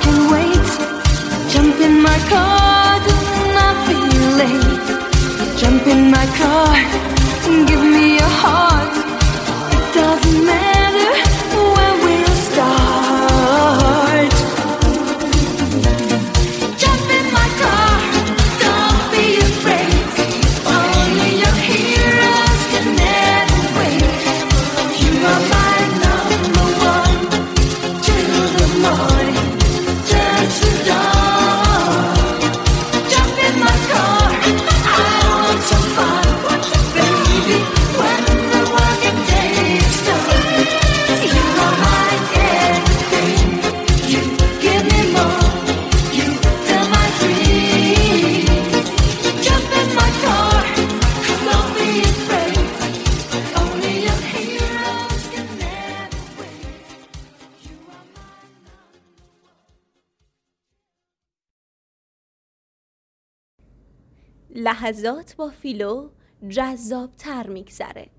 can wait. Jump in my car, do not be late. Jump in my car, give me your heart. It doesn't matter where we'll start. Jump in my car, don't be afraid. Only your heroes can never wait. You are my number one, till the morning turns to dawn. Jump in my car, I want some fun, baby, when the working day is done. You are my everything, you give me more, you fill my dreams. Jump in my car, don't be afraid. Only your heroes can never wait. You are my لحظات با فیلو جذاب‌تر می‌گذره.